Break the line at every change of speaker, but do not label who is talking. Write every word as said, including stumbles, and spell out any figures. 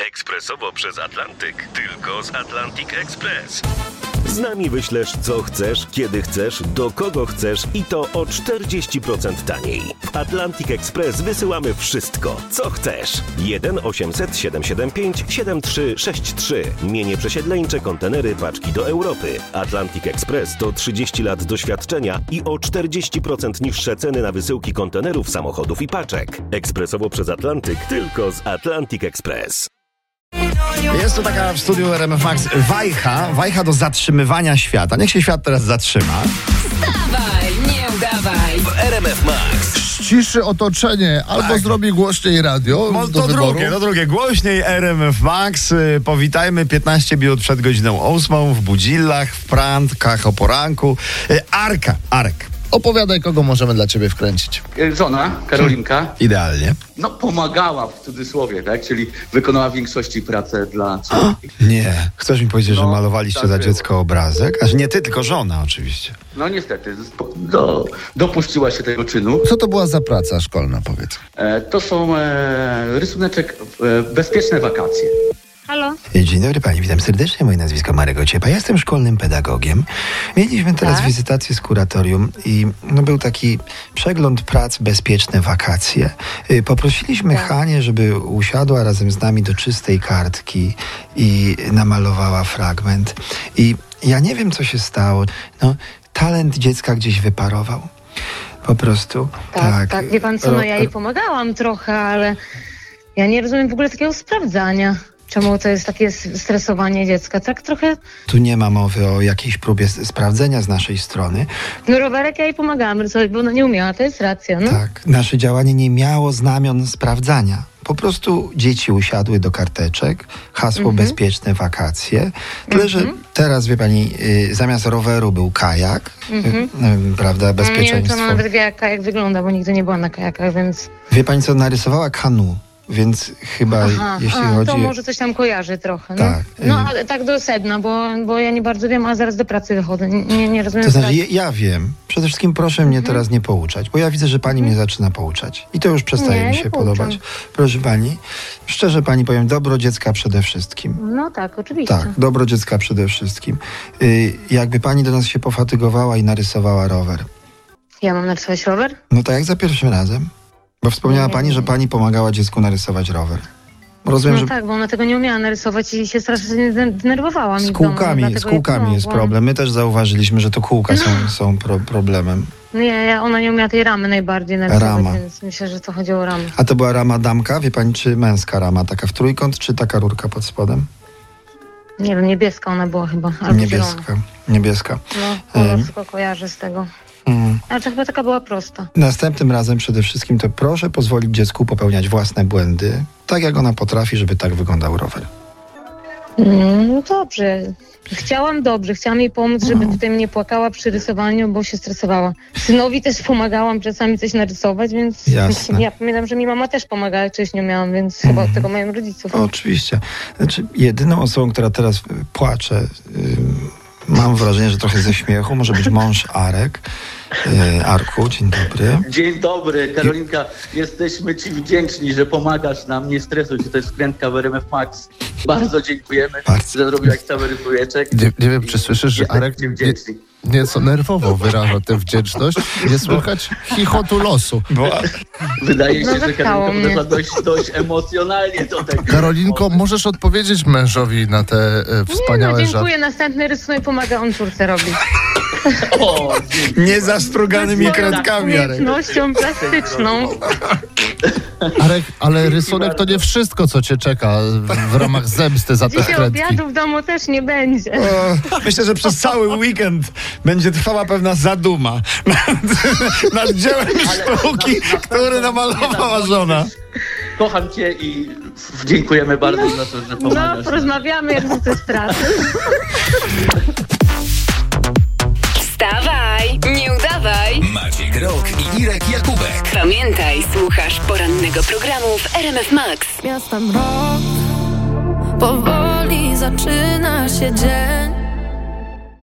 Ekspresowo przez Atlantyk. Tylko z Atlantic Express. Z nami wyślesz co chcesz, kiedy chcesz, do kogo chcesz i to o czterdzieści procent taniej. W Atlantic Express wysyłamy wszystko, co chcesz. jeden osiemset siedemset siedemdziesiąt pięć siedemdziesiąt trzy sześćdziesiąt trzy. Mienie przesiedleńcze, kontenery, paczki do Europy. Atlantic Express to trzydzieści lat doświadczenia i o czterdzieści procent niższe ceny na wysyłki kontenerów, samochodów i paczek. Ekspresowo przez Atlantyk. Tylko z Atlantic Express.
Jest tu taka w studiu R M F Max wajcha, wajcha do zatrzymywania świata. Niech się świat teraz zatrzyma.
Wstawaj, nie udawaj.
W R M F Max.
Ściszy otoczenie, albo
Tak.
zrobi głośniej radio.
No,
do
to
wyboru.
drugie, to drugie. Głośniej R M F Max. Powitajmy piętnaście minut przed godziną ósmą w Budzillach, w Prantkach o poranku. Arka, Arek.
Opowiadaj, kogo możemy dla ciebie wkręcić.
Żona, Karolinka,
Idealnie.
no pomagała w cudzysłowie, tak? Czyli wykonała w większości pracę dla córki.
Nie. Chcesz mi powiedzieć, że
No,
malowaliście
tak
za
było.
dziecko obrazek? Aż nie ty, tylko żona oczywiście.
No niestety, do, dopuściła się tego czynu.
Co to była za praca szkolna, powiedz?
E, to są e, rysuneczek e, bezpieczne wakacje.
Halo?
Dzień dobry pani, witam serdecznie. Moje nazwisko Marek Ociepa. Ja jestem szkolnym pedagogiem. Mieliśmy teraz
Tak?
wizytację z kuratorium i no, był taki przegląd prac Bezpieczne wakacje. Y, Poprosiliśmy
Tak.
Hanię, żeby usiadła razem z nami do czystej kartki i namalowała fragment. I ja nie wiem, co się stało. No, talent dziecka gdzieś wyparował. Po prostu.
Tak,
Tak,
tak. Wie pan co, no
Ro-
ja jej pomagałam trochę, ale ja nie rozumiem w ogóle takiego sprawdzania. Czemu to jest takie s- stresowanie dziecka? Tak trochę...
Tu nie ma mowy o jakiejś próbie s- sprawdzenia z naszej strony.
No rowerek ja jej pomagałam rysować, bo ona nie umiała, to jest racja, no.
Tak, nasze działanie nie miało znamion sprawdzania. Po prostu dzieci usiadły do karteczek, hasło
Mhm.
Bezpieczne wakacje. Tyle, że teraz, wie pani, y, zamiast roweru był kajak,
Mhm.
y, y, prawda,
No, nie wiem, czy
bezpieczeństwo.
ona nawet wie, jak kajak wygląda, bo nigdy nie była na kajakach, więc...
Wie pani co, narysowała kanu, więc chyba
Aha,
jeśli
a,
chodzi...
to może coś tam kojarzy trochę, no.
Tak,
No,
y-
ale tak do sedna, bo, bo ja nie bardzo wiem, a zaraz do pracy wychodzę. Nie, nie, nie rozumiem.
To znaczy,
pracy.
ja, ja wiem. Przede wszystkim proszę mnie teraz nie pouczać, bo ja widzę, że pani mnie zaczyna pouczać. I to już przestaje
Nie,
mi
nie
się
pouczam.
podobać. Proszę pani, szczerze pani powiem, dobro dziecka przede wszystkim.
No tak, oczywiście.
Tak, dobro dziecka przede wszystkim. Y, jakby pani do nas się pofatygowała i narysowała rower.
Ja mam narysować rower?
No tak jak za pierwszym razem. Bo wspomniała
Nie,
pani,
nie,
że
nie.
pani pomagała dziecku narysować rower. Rozumiem,
No
że
tak, bo ona tego nie umiała narysować i się strasznie denerwowała mi
z
w domu,
kółkami,
dlatego
z
jej
kółkami jest
pomogłam.
problem. My też zauważyliśmy, że to kółka są, są pro, problemem.
Nie, ja, ona nie umiała tej ramy najbardziej narysować,
Rama.
więc myślę, że to chodziło o ramę.
A to była rama damka, wie pani, czy męska rama? Taka w trójkąt, czy taka rurka pod spodem?
Nie wiem, niebieska ona była chyba, albo zielona.
Niebieska. Niebieska.
No, kolor
Em.
tylko kojarzę z tego.
Mm.
Ale to chyba taka była prosta.
Następnym razem przede wszystkim to proszę pozwolić dziecku popełniać własne błędy, tak jak ona potrafi, żeby tak wyglądał rower.
Mm, no dobrze. Chciałam dobrze, chciałam jej pomóc, żeby tutaj mnie płakała przy rysowaniu, bo się stresowała. Synowi też pomagałam czasami coś narysować, więc
Jasne.
ja pamiętam, że mi mama też pomagała, jak czegoś nie umiałam, więc chyba od tego mają rodziców.
Oczywiście. Znaczy, jedyną osobą, która teraz y, płacze, y, mam wrażenie, że trochę ze śmiechu, może być mąż Arek. Y, Arku, dzień dobry.
Dzień dobry, Karolinka. Jesteśmy ci wdzięczni, że pomagasz nam. Nie stresuj się, to jest wkrętka w R M F Max. Bardzo dziękujemy,
Bardzo.
że zrobiłaś cały rysujeczek.
Nie, nie wiem, czy słyszysz, że
Jesteśmy
Arek
ci
nie,
wdzięczni.
nieco nerwowo wyraża tę wdzięczność. Nie słychać chichotu losu.
Bo
Wydaje
No,
się, że
zatkało
Karolinka
mnie.
podeszła dość, dość emocjonalnie do tego.
Karolinko, możesz odpowiedzieć mężowi na te e,
Nie no,
wspaniałe żarty?
dziękuję, następny rysunek pomaga on córce robić.
O, dzięki.
nie zastruganymi
Swoją
kredkami, Arek.
umiejętnością plastyczną.
Arek, ale rysunek to nie wszystko, co cię czeka w, w ramach zemsty za te
Dzisiaj
kredki.
obiadu w domu też nie będzie.
O, myślę, że przez cały weekend będzie trwała pewna zaduma nad, nad dziełem sztuki, który namalowała żona.
Kocham cię i dziękujemy bardzo za to, że
No,
pomagasz.
porozmawiamy, jak wrócę z pracy.
Wstawaj, nie udawaj.
Maciek Rok i Irek Jakubek.
Pamiętaj, słuchasz porannego programu w R M F Max.
Miasta mrok, powoli zaczyna się dzień.